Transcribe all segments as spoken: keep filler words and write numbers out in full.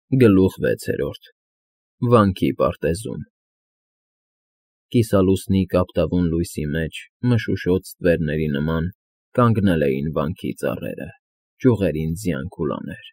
Գլուխ վեցերորդ Վանքի պարտեզում Կիսալուսնի կապտավուն լույսի մեջ մշուշոտ ստվերների նման կանգնել էին վանքի ծառերը, ճյուղերին ձյան քուլաներ։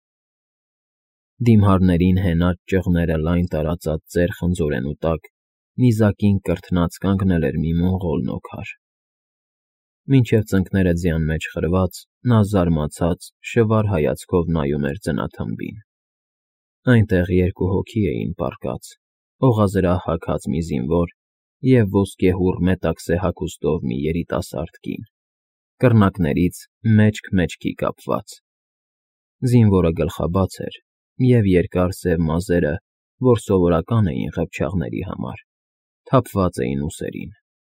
Դիմհարներին հենած ճղները լայն տարածած ծեր խնձորենու տակ նիզակին կրթնած կանգնել էր մի մոնղոլ նոքար։ Մինչև ծնկները ձյան մեջ խրված, նա զարմացած, շվար հայացքով նայում էր ձնաթմբին։ Այնտեղ երկու հոգի էին պառկած, օղազրահ հագած մի զինվոր և ոսկեհուռ մետաքսե հագուստով մի երիտասարդ կին, կռնակներից մեջք֊մեջքի կապված։ Զինվորը գլխաբաց էր, և երկար սև մազերը, որ սովորական էին ղփչաղների համար, թափված էին ուսերին։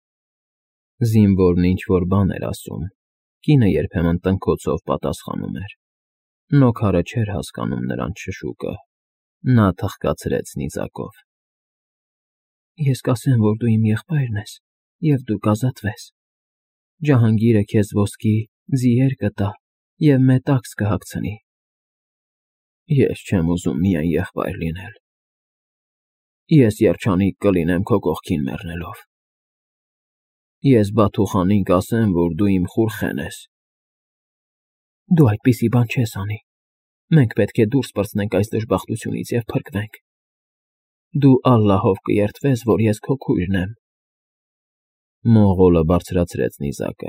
Զինվորն ինչ֊որ բան էր ասում, կինը երբեմն տնքոցով պատասխանում էր։ Նոքարը չէր հասկանում նրանց շշուկը, նա թխկացրեց նիզակով. Ես կասեմ, որ դու իմ եղբայրն ես, և դու կազատվես։ Ջահանգիրը քեզ ոսկի, ձիեր կտա և մետաքս կհագցնի։ Ես չեմ ուզում միայն եղբայր լինել։ Ես երջանիկ կլինեմ քո կողքին մեռնելով։ Ես Բաթուխանին կասեմ, որ դու իմ խուրխեն ես։ Դու այդպիսի բան չես անի։ Մենք պետք է դուրս պրծնենք այս դժբախտությունից և փրկվենք։ Դու ալլահով կերդվես, որ ես քո քույրն եմ։ Մոնղոլը բարձրացրեց նիզակը։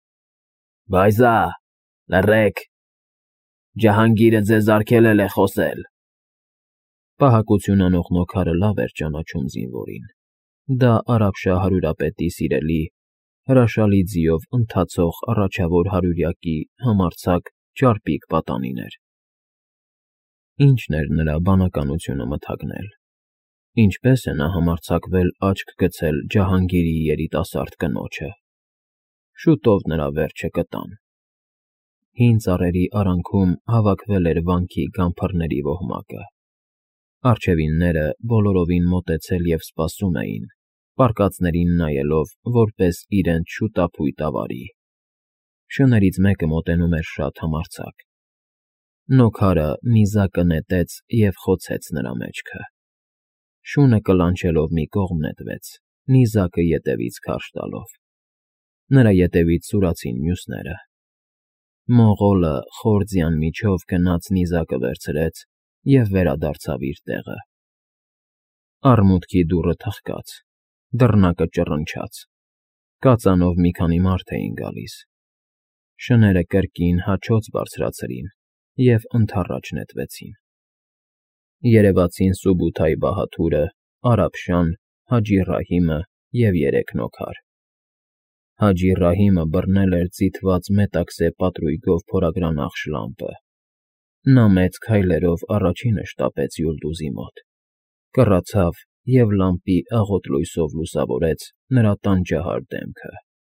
Բայզա, լռեք, Ջահանգիրը ձեզ արգելել է խոսել։ Պահակություն անող նոքարը լավ էր ճանաչում զինվորին։ Դա արաբշա հարյուրապետի սիրելի, հրաշալի ձիով ընթացող առաջավոր հարյուրյակի համարձակ, ճարպիկ պատանին էր։ Ի՞նչն էր նրա բանականությունը մթագնել։ Ինչպե՞ս է նա համարձակվել աչք գցել Ջահանգիրի երիտասարդ կնոջը։ Շուտով նրա վերջը կտան։ Հին ծառերի արանքում հավաքվել էր վանքի գամփռների ոհմակը։ Առջևինները բոլորովին մոտեցել և սպասում էին, պառկածներին նայելով, որպես իրենց շուտափույթ ավարի։ Շներից մեկը մոտենում էր շատ համարձակ։ Նոքարը նիզակը նետեց և խոցեց նրա մեջքը։ Շունը կլանչելով մի կողմ նետվեց, նիզակը ետևից քարշ տալով։ Նրա ետևից սուրացին մյուսները։ Մոնղոլը խոր ձյան միջով գնաց նիզակը վերցրեց և վերադարձավ իր տեղը։ Արմուտքի դուռը թխկաց, դռնակը ճռնչաց։ Կածանով մի քանի մարդ էին գալիս։ Շները կրկին հաչոց բարձրացրին և ընդառաջ նետվեցին։ Երևացին Սուբութայի Բահադուրը, Արաբշան, Հաջի Ռահիմը և երեք նոքար։ Հաջի Ռահիմը բռնել էր ձիթված մետաքսե պատրույգով փորագրանախշ լամպը։ Նա մեծ քայլերով առաջինը շտապեց Յուլդուզի մոտ, կռացավ և լամպի աղոտ լույսով լուսավորեց նրա տանջահար դեմքը։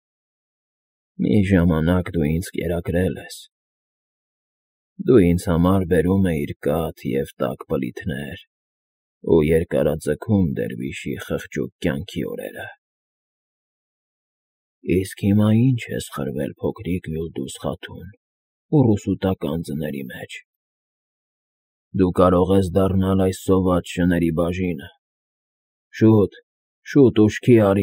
Մի ժամանակ դու ինձ կերակրել ես։ Դու ինձ համար բերում էիր կաթ և տաք բլիթներ ու երկարաձգում դերվիշի խղճուկ կյանքի օրերը։ Իսկ հիմա ի՞նչ ես խրվել փոքրիկ Յուլդուզ խաթուն ու ռուսուտական ձների մեջ։ Դու կարող ես դառնալ այս սոված շների բաժինը։ Շուտ, շուտ ուշքի արի։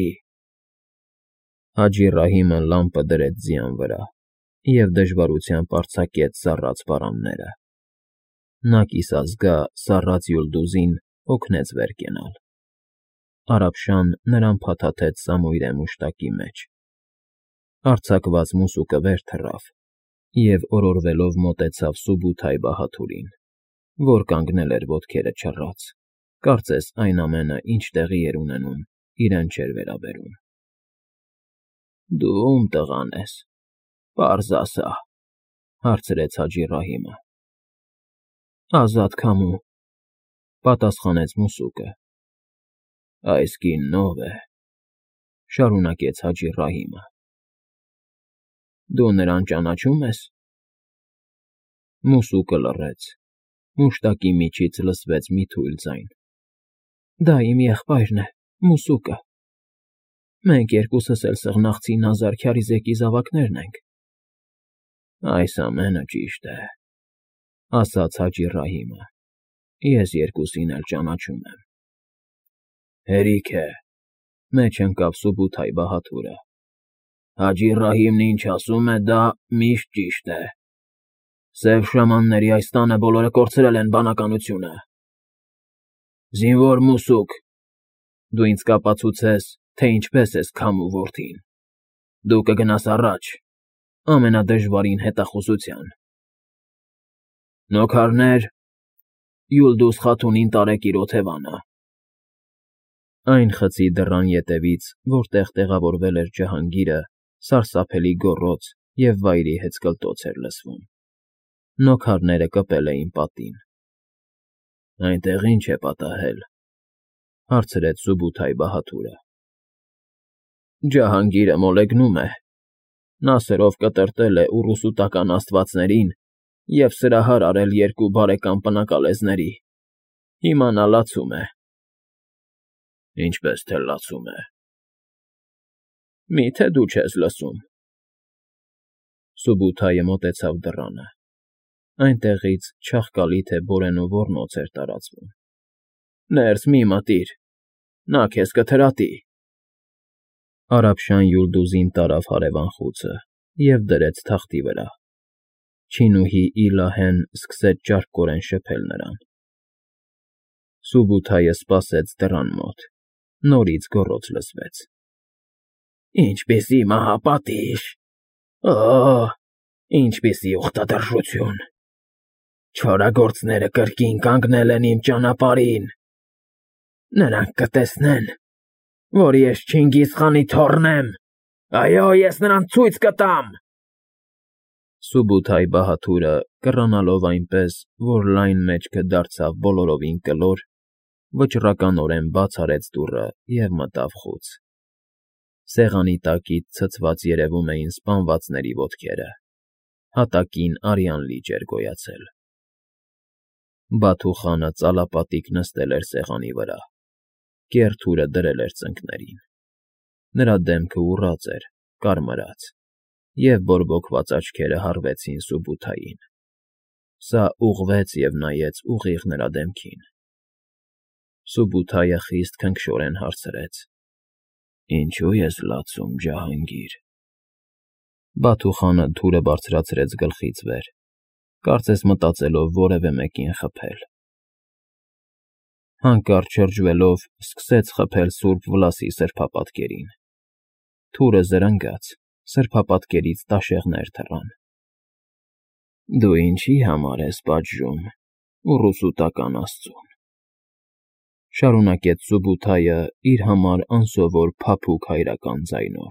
Հաջի Ռահիմը լամպը դրեց ձյան վրա և դժվարությամբ արձակեց սառած պարանները։ Նա կիսազգա սառած Յուլդուզին օգնեց վեր կենալ։ Արաբշան նրան փաթաթեց սամույրե մուշտակի մեջ։ Արձակված մուսուկը վեր թռավ և օրորվելով մոտեցավ Սուբութայի Բահադուրին, որ կանգնել էր ոտքերը չռած, կարծես այն ամենը, ինչ տեղի էր ունենում, իրեն չէր վերաբերում։ Դու ո՞ւմ տղան ես, պարզ ասա, հարցրեց Հաջի Ռահիմը։ Ազատ քամու, պատասխանեց մուսուկը։ Այս կինն ո՞վ է, շարունակեց Հաջի Ռահիմը։ Դու նրան ճանաչում ես։ Մուսուկը լռեց։ Մուշտակի միջից լսվեց մի թույլ ձայն. Դա իմ եղբայրն է, մուսուկը։ Մենք երկուսս էլ սեղնաղցի Նազար Քյարիզեկի զավակներն ենք։ Այս ամենը ճիշտ է, ասաց Հաջի Ռահիմը։ ես երկուսին էլ ճանաչում եմ։ Հերիք է, մեջ ընկավ Սուբութայ Բահադուրը։ Հաջի Ռահիմն ինչ ասում է, դա միշտ ճիշտ է։ Սև շամանների այս տանը բոլորը կորցրել են բանականությունը։ Զինվոր Մուսուկ, դու ինձ կապացուցես, թե ինչպես ես քամու որդին։ Դու կգնաս առաջ, ամենադժվարին հետախուզության։ Նոքարներ, Յուլդուս Խաթունին տարեք իր օթևանը։ Այն խցի դռան ետևից, որտեղ տեղավորվել էր Ջահանգիրը, սարսափելի գոռոց և վայրի հեծկլտոց էր լսվում։ Նոքարները կպել էին պատին։ Այնտեղ ի՞նչ է պատահել, հարցրեց Սուբութայ Բահադուրը։ Ջահանգիրը մոլեգնում է, Նասերով կտրտել է ուռուսուտական աստվածներին և սրահար արել երկու բարեկամ պնակալեզների, հիմա նա լացում է։ Ինչպես թե լացում է։ Մի՞թե դու չես լսում։ Սուբութայը մոտեցավ դռանը։ Այնտեղից չաղկալի թե բորենու ոռնոց էր տարածվում։ Ներս մի մտիր, նա քեզ կթրատի։ Արաբշան Յուլդուզին տարավ հարևան խուցը և դրեց թախտի վրա։ Չինուհի Իլահեն սկսեց ճարպկորեն շփել նրան։ Սուբութայը սպասեց դռան մոտ, նորից գոռոց լսվեց։ Ինչպիսի մահապատիժ, օ՜, ինչպիսի ուխտադրժություն։ Չորագործները կրկին կանգնել են իմ ճանապարհին։ Նրանք կտեսնեն, որ ես Չինգիզխանի թոռն եմ, այո, ես նրանց ցույց կտամ։ Սուբութայ Բահադուրը, կռանալով այնպես, որ լայն մեջքը դարձավ բոլորովին կլոր, վճռականորեն բաց արեց դուռը և մտավ խուց։ Սեղանի տակից ցցված երևում էին սպանվածների ոտքերը, հատակին արյան լիճ էր գոյացել։ Բաթու խանը ծալապատիկ նստել էր սեղանի վրա, կեռ թուրը դրել էր ծնկներին։ Նրա դեմքը ուռած էր, կարմրած, և բորբոքված աչքերը հառվեցին Սուբութային։ Սա ուղղվեց և նայեց ուղիղ նրա դեմքին։ Սուբութայը խիստ քնքշորեն հարցրեց. Ինչո՞ւ ես լացում, Ջահանգիր։ Բաթու խանը թուրը բարձրացրեց գլխից վեր, կարծես մտածելով որևէ մեկին խփել։ Հանկարծ շրջվելով, սկսեց խփել Սուրբ Վլասի սրբապատկերին։ Թուրը զրնգաց, սրբապատկերից տաշեղներ թռան։ Դու ինչի համար ես պատժում ուռուսուտական աստծուն, շարունակեց Սուբութայը իր համար անսովոր փափուկ հայրական ձայնով։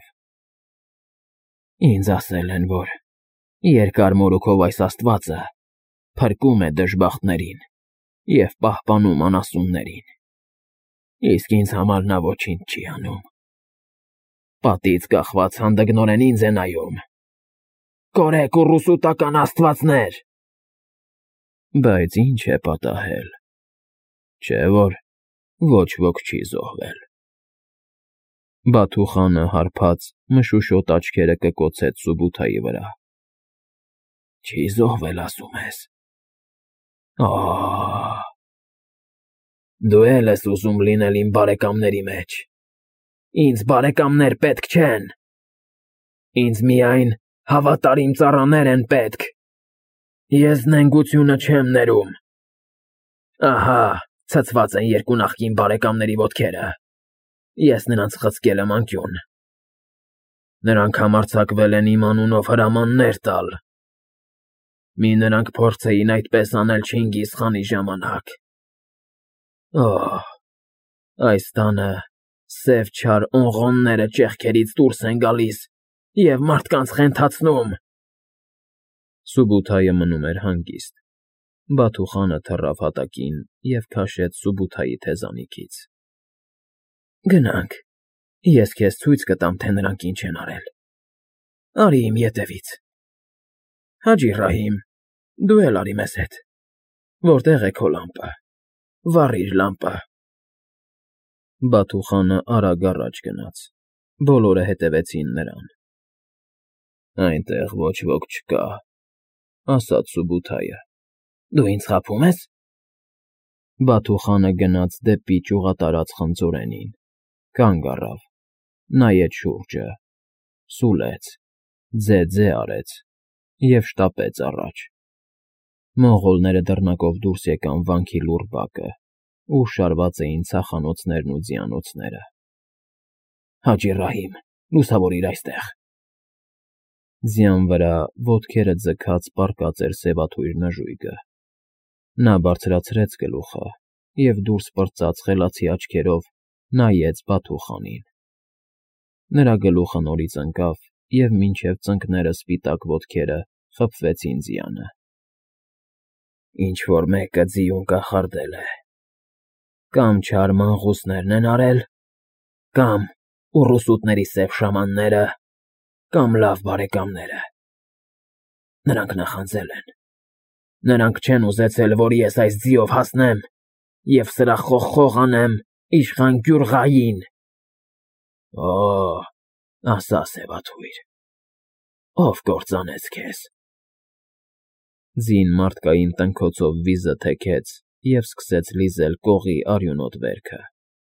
Ինձ ասել են, որ երկար մորուքով այս աստվածը փրկում է դժբախտներին և պահպանում անասուններին, իսկ ինձ համար նա ոչինչ չի անում։ Պատից կախված հանդգնորեն ինձ է նայում։ Կորեք ուռուսուտական աստվածներ։ Բայց ի՞նչ է պատահել։ Չէ՞ որ ոչ ոք չի զոհվել։ Բաթու խանը հարբած, մշուշոտ աչքերը կկոցեց Սուբութայի վրա։ Չի զոհվել, ասում ես։ Օ՜, դու էլ ես ուզում լինել իմ բարեկամների մեջ։ Ինձ բարեկամներ պետք չեն։ Ինձ միայն հավատարիմ ծառաներ են պետք։ Ես նենգությունը չեմ ներում։ Ահա, ցցված են երկու նախկին բարեկամների ոտքերը։ Ես նրանց խցկել եմ անկյուն։ Նրանք համարձակվել են իմ անունով հրամաններ տալ։ Մի նրանք փորձեին այդպես անել Չինգիզխանի ժամանակ։ Օ՜, այս տանը սև չար օնղոնները ճեղքերից դուրս են գալիս և մարդկանց խենթացնում։ Սուբութայը մնում էր հանգիստ։ Բաթու խանը թռավ հատակին և քաշեց Սուբութայի թեզանիքից։ Գնանք, ես քեզ ցույց կտամ, թե նրանք ինչ են արել։ Արի իմ ետևից։ Հաջի Ռահիմ, դու էլ արի մեզ հետ։ Որտե՞ղ է քո լամպը։ Վառիր լամպը։ Բաթու խանը արագ առաջ գնաց։ Բոլորը հետևեցին նրան։ Այնտեղ ոչ ոք չկա, ասաց Սուբութայը։ Դու ինձ խաբում ես։ Բաթուխանը գնաց դեպի ճյուղատարած խնձորենին, կանգ առավ, նայեց շուրջը, սուլեց, ձե-ձե արեց և շտապեց առաջ։ Մոնղոլները դռնակով դուրս եկան վանքի լուռ բակը, ուր շարված էին ցախանոցներն ու ձիանոցները։ Հաջի Ռահիմ, լուսավորիր այստեղ։ Ձյան վրա ոտքերը ձգած պառկած էր սևաթույր նժույգը։ Նա բարձրացրեց գլուխը և դուրս պրծած խելացի աչքերով նայեց Բաթուխանին։ Նրա գլուխը նորից ընկավ, և մինչև ծնկները սպիտակ ոտքերը խփվեցին ձյանը։ Ինչ֊որ մեկը ձիուն կախարդել է, կամ չար մանգղուսներն են արել, կամ ուռուսուտների սև շամանները, կամ լավ բարեկամները։ Նրանք նախանձել են։ Նրանք չեն ուզեցել, որ ես այս ձիով հասնեմ և սրա խողխող անեմ իշխան Գյուռղային։ Օ, ասա, սևաթույր, ով կործանեց քեզ։ Ձին մարդկային տնքոցով վիզը թեքեց և սկսեց լիզել կողի արյունոտ վերքը։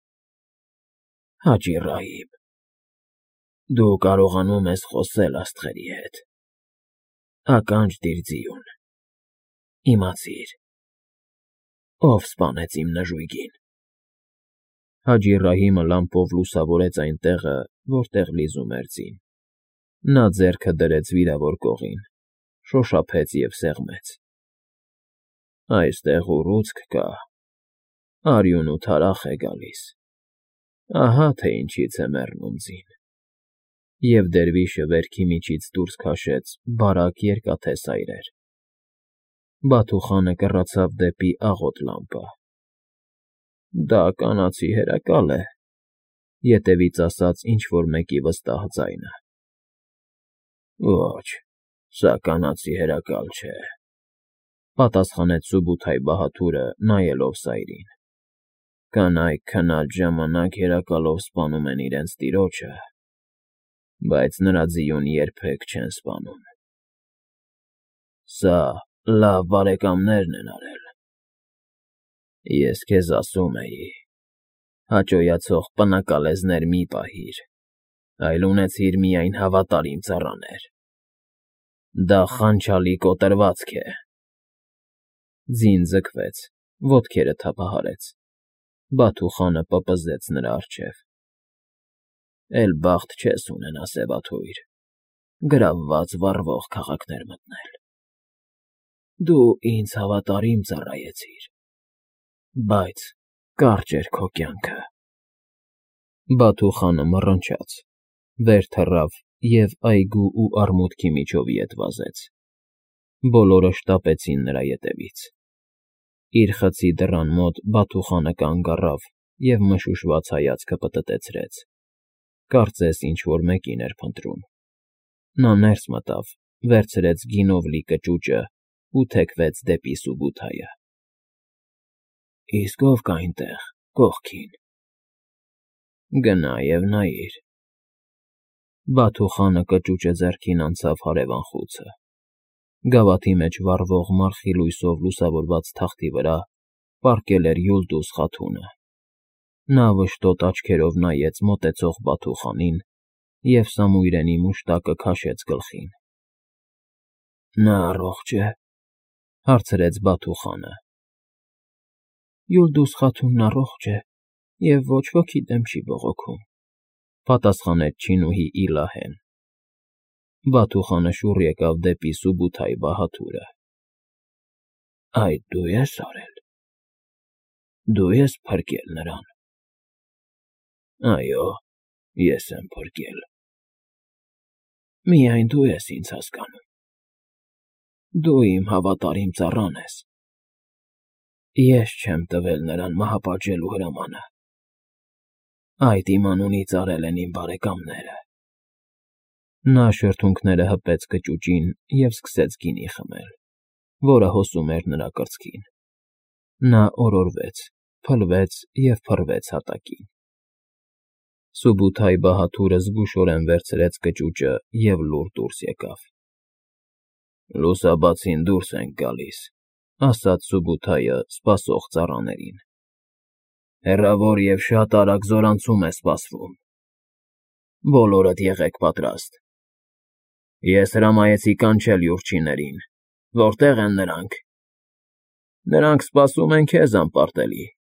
Հաջի Ռահիմ, դու կարողանում ես խոսել աստղերի հետ։ Ականջ դիր ձիուն, իմացիր, ով սպանեց իմ նժույգին։ Հաջի Ռահիմը լամպով լուսավորեց այն տեղը, որտեղ լիզում էր ձին։ Նա ձեռքը դրեց վիրավոր կողին, շոշափեց և սեղմեց։ Այստեղ ուռուցք կա, արյուն ու թարախ է գալիս, ահա թե ինչից է մեռնում ձին։ Եվ դերվիշը վերքի միջից դուրս քաշեց բարակ երկաթե սայրեր։ Բաթուխանը կռացավ դեպի աղոտ լամպը։ Դա կանացի հերակալ է, ետևից ասաց ինչ֊որ մեկի վստահ ձայնը։ Ոչ, սա կանացի հերակալ չէ, պատասխանեց Սուբութայ բահադուրը, նայելով սայրին։ Կանայք քնած ժամանակ երակալով սպանում են իրենց տիրոջը, բայց նրա ձիուն երբեք չեն սպանում։ Սա լավ բարեկամներն են արել։ Ես քեզ ասում էի, հաճոյացող պնակալեզներ մի պահիր, այլ ունեցիր միայն հավատարիմ ծառաներ։ Դա խանչալի կոտրվածք է։ Ձին ձգվեց, ոտքերը թափահարեց։ Բաթուխանը պպզեց նրա առջև։ Էլ բախտ չես ունենա, սևաթույր, գրավված վառվող քաղաքներ մտնել։ Դու ինձ հավատարիմ ծառայեցիր, բայց կարճ էր քո կյանքը։ Բաթուխանը մռնչաց, վեր թռավ և այգու ու արմուտքի միջով ետ վազեց։ Բոլորը շտապեցին նրա ետևից։ Իր խցի դռան մոտ Բաթուխանը կանգ առավ և մշուշված հայացքը պտտեցրեց, կարծես ինչ֊որ մեկին էր փնտրում։ Նա ներս մտավ, վերցրեց գինով լի կճուճն ու թեքվեց դեպի Սուբութայը։ Իսկ ո՞վ կա այնտեղ, կողքին։ Գնա և նայիր։ Բաթուխանը կճուճը ձեռքին անցավ հարևան խուցը։ Գավաթի մեջ վառվող մառխի լույսով լուսավորված թախտի վրա պառկել էր Յուլդուզ Խաթունը։ Նա վշտոտ աչքերով նայեց մոտեցող Բաթուխանին և սամույրենի մուշտակը քաշեց գլխին։ Նա առողջ է, հարցրեց Բաթուխանը։ Յուլդուզ Խաթունն առողջ է և ոչ ոքի դեմ չի բողոքում, պատասխանեց չինուհի Իլահեն։ Բաթուխանը շուռ եկավ դեպի Սուբութայ բահադուրը։ Այդ դու ես արել։ Դու ես փրկել նրան։ Այո, ես եմ փրկել։ Միայն դու ես ինձ հասկանում։ Դու իմ հավատարիմ ծառան ես։ Ես չեմ տվել նրան մահապատժելու հրամանը։ Այդ իմ անունից արել են իմ բարեկամները։ Նա շրթունքները հպեց կճուճին և սկսեց գինի խմել, որը հոսում էր նրա կրծքին։ Նա օրորվեց, փլվեց և փռվեց հատակին։ Սուբութայ բահադուրը զգուշորեն վերցրեց կճուճը և լուռ դուրս եկավ։ Լուսաբացին դուրս ենք գալիս, ասաց Սուբութայը սպասող ծառաներին։ Հեռավոր և շատ արագ զորանցում է սպասվում։ Բոլորդ եղեք պատրաստ։ Ես հրամայեցի կանչել լուրչիներին, որտե՞ղ են նրանք։ Նրանք սպասում են քեզ, անպարտելի։